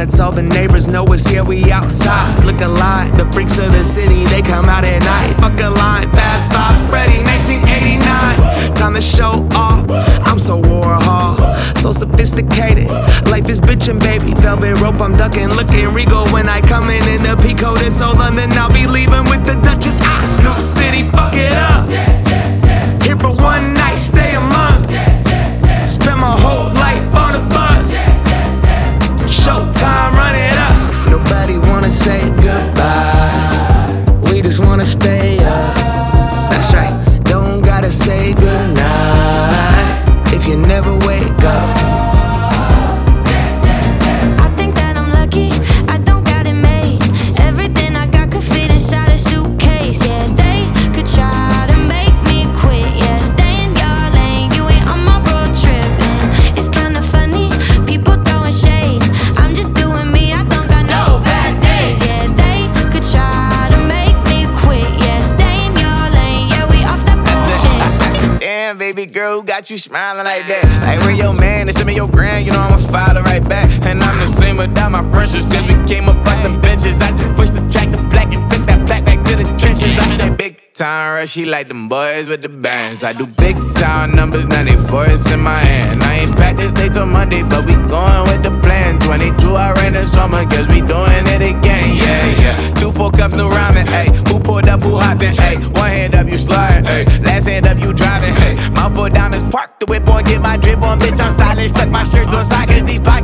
lets all the neighbors know it's here, we outside. Look alive, the freaks of the city, they come out at night. Fuck a line, bad vibe, ready, 1989. Time to show off, I'm so Warhol, so sophisticated. Life is bitchin', baby, velvet rope, I'm ducking. Looking regal when I come in the Pico. This old London, I'll be leaving with the Duchess. New city, fuck it up. Here for one night, stay a month. Spend my whole life on a bus. Showtime, run it up. Nobody wanna say goodbye. We just wanna stay up. That's right, don't gotta say goodnight if you never wake up. Baby girl, who got you smiling like that? Like, where your man? They send me your grand, you know I'ma follow right back. And I'm the same without my freshers, cause we came up on them benches. I just pushed the track to black and took that black back to the trenches. I said big time rush, she like them boys with the bands. I do big time numbers, 94 it's in my hand. I ain't practiced day till Monday, but we going with the plan. 22 I ran the summer, guess we doing it again. Yeah, 2-4 cups, no rhyming, ayy. Who pulled up, who hopped in, ayy. One hand up, you sliding, ayy. Last hand up, you driving, ayy. Mouthful diamonds, park the whip on, get my drip on, bitch, I'm stylish. Tuck my shirts on side, cause these pockets